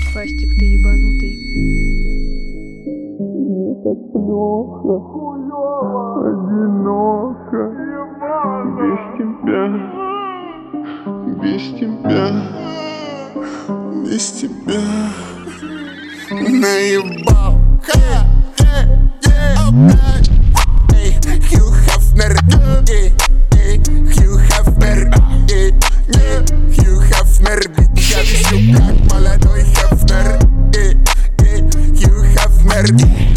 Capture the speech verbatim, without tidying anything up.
Фастик, ты ебанутый. Мне так плохо, одиноко, без тебя, без тебя, без тебя. Наебал. Хью Хафнер, Хью Хафнер, Хью Хафнер, я вижу как молодой Хафнер, Хью Хафнер.